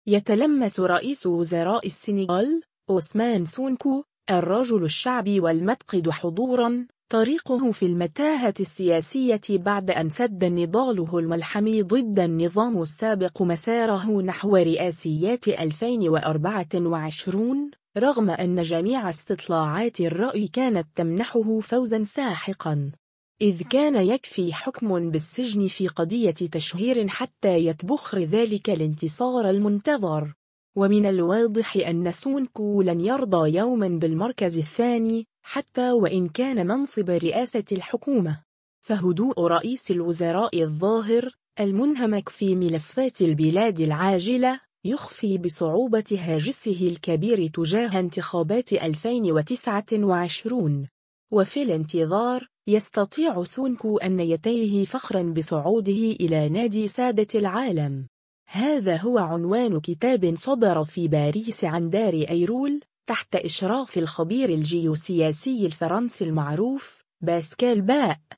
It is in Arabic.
يتلمس رئيس وزراء السنغال أوسمان سونكو الرجل الشعبي والمتقد حضوراً طريقه في المتاهة السياسية بعد أن سد نضاله الملحمي ضد النظام السابق مساره نحو رئاسيات 2024 رغم أن جميع استطلاعات الرأي كانت تمنحه فوزاً ساحقاً، إذ كان يكفي حكم بالسجن في قضية تشهير حتى يتبخر ذلك الانتصار المنتظر. ومن الواضح أن سونكو لن يرضى يوما بالمركز الثاني حتى وإن كان منصب رئاسة الحكومة، فهدوء رئيس الوزراء الظاهر المنهمك في ملفات البلاد العاجلة يخفي بصعوبة هاجسه الكبير تجاه انتخابات 2029. وفي الانتظار يستطيع سونكو أن يتيه فخرا بصعوده إلى نادي سادة العالم. هذا هو عنوان كتاب صدر في باريس عن دار أيرول تحت إشراف الخبير الجيوسياسي الفرنسي المعروف باسكال باء.